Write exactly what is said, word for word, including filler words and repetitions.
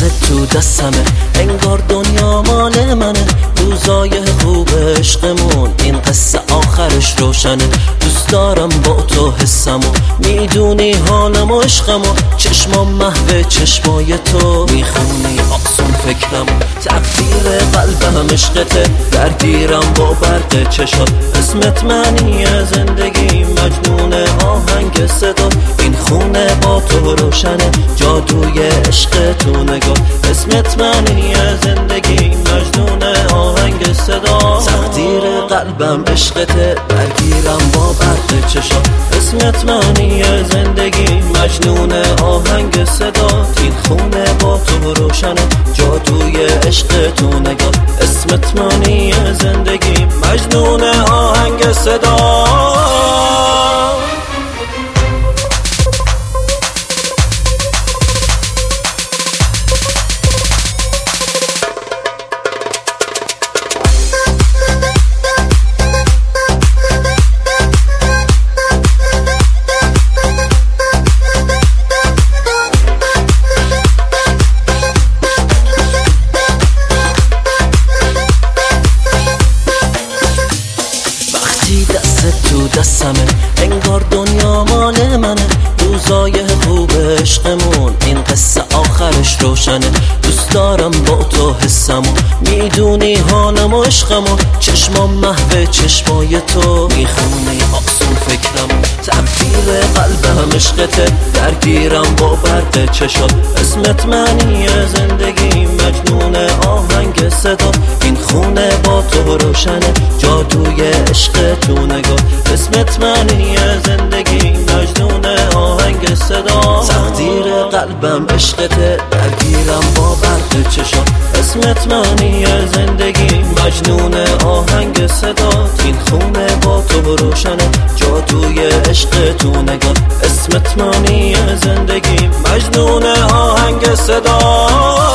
تو دستمه، انگار دنیا مال منه. روزای خوب عشقمون این قصه آخرش روشنه. دوست دارم با تو حسمو، میدونی حالم و عشقمو. چشمام محو چشمای تو، میخونی آسون فکرمو. تقدیر قلبم عشقته، درگیرم با برق چشات. اسمت معنی زندگی، مجنون آهنگ صدا. این خونه با تو روشنه، جادوی عشق تو نگاه. اسمت معنی زندگی، مجنون آهنگ صدا. تقدیر قلبم عشقته، درگیرم با برق چشات. اسمت معنی زندگی، مجنون آهنگ صدا. این خونه با تو روشنه، جادوی عشق تو نگاه. اسمت معنی زندگی، مجنون آهنگ صدا. تو دستمه، انگار دنیا مال منه. روزای خوب عشقمون این قصه آخرش روشنه. دوست دارم با تو حسمو، میدونی حالم و عشقمو. چشمام محو چشمای تو، میخونی آسون فکرمو. تقدیر قلبم عشقته، درگیرم با برق چشات. اسمت معنی زندگی، مجنون آهنگ صدا. این خونه با تو روشنه، جادوی عشق تو نگاه. اسمت معنی زندگی، مجنون آهنگ صدا. تقدیر قلبم عشقته، درگیرم با برق چشات. اسمت معنی زندگی، مجنون آهنگ صدا. این خونه با تو روشنه، جادوی عشق تو نگاه. اسمت معنی زندگی، مجنون آهنگ صدا.